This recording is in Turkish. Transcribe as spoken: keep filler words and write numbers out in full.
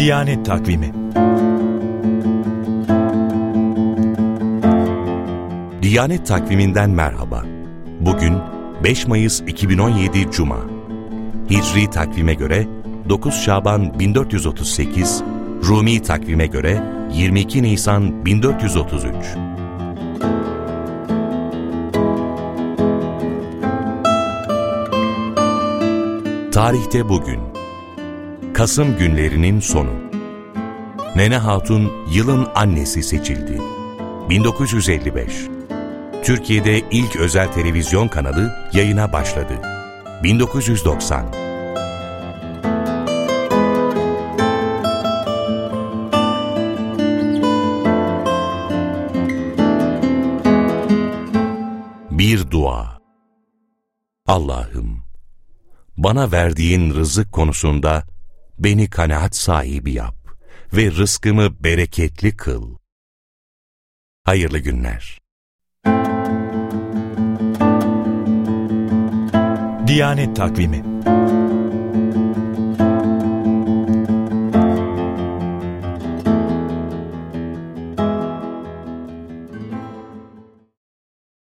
Diyanet Takvimi. Diyanet Takvimi'nden merhaba. Bugün beş Mayıs iki bin on yedi Cuma. Hicri takvime göre dokuz Şaban bin dört yüz otuz sekiz, Rumi takvime göre yirmi iki Nisan bin dört yüz otuz üç. Tarihte bugün. Kasım günlerinin sonu. Nene Hatun yılın annesi seçildi. bin dokuz yüz elli beş. Türkiye'de ilk özel televizyon kanalı yayına başladı. bin dokuz yüz doksan. Bir dua. Allah'ım, bana verdiğin rızık konusunda beni kanaat sahibi yap ve rızkımı bereketli kıl. Hayırlı günler. Diyanet Takvimi.